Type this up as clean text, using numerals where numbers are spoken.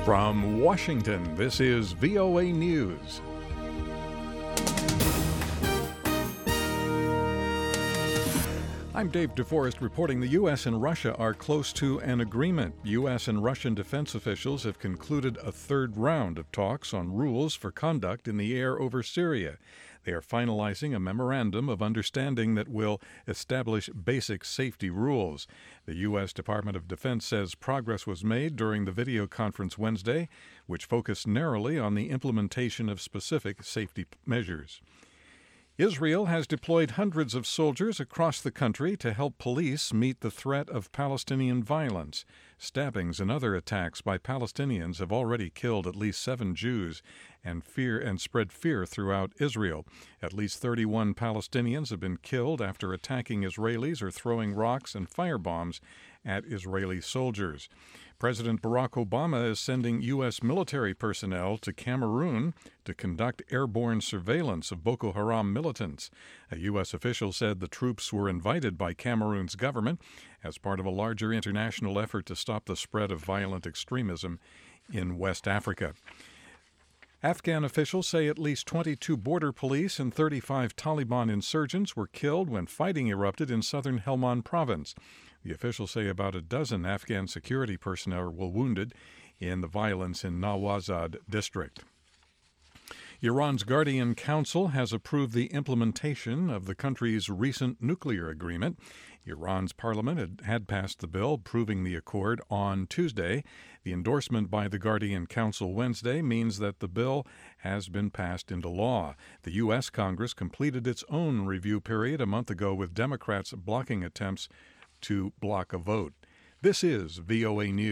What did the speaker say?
From Washington, this is VOA News. I'm Dave DeForest reporting the U.S. and Russia are close to an agreement. U.S. and Russian defense officials have concluded a third round of talks on rules for conduct in the air over Syria. They are finalizing a memorandum of understanding that will establish basic safety rules. The U.S. Department of Defense says progress was made during the video conference Wednesday, which focused narrowly on the implementation of specific safety measures. Israel has deployed hundreds of soldiers across the country to help police meet the threat of Palestinian violence. Stabbings and other attacks by Palestinians have already killed at least 7 Jews and spread fear throughout Israel. At least 31 Palestinians have been killed after attacking Israelis or throwing rocks and firebombs at Israeli soldiers. President Barack Obama is sending U.S. military personnel to Cameroon to conduct airborne surveillance of Boko Haram militants. A U.S. official said the troops were invited by Cameroon's government as part of a larger international effort to stop the spread of violent extremism in West Africa. Afghan officials say at least 22 border police and 35 Taliban insurgents were killed when fighting erupted in southern Helmand province. The officials say about a dozen Afghan security personnel were wounded in the violence in Nawazad district. Iran's Guardian Council has approved the implementation of the country's recent nuclear agreement. Iran's parliament had passed the bill approving the accord on Tuesday. The endorsement by the Guardian Council Wednesday means that the bill has been passed into law. The U.S. Congress completed its own review period a month ago with Democrats blocking attempts to block a vote. This is VOA News.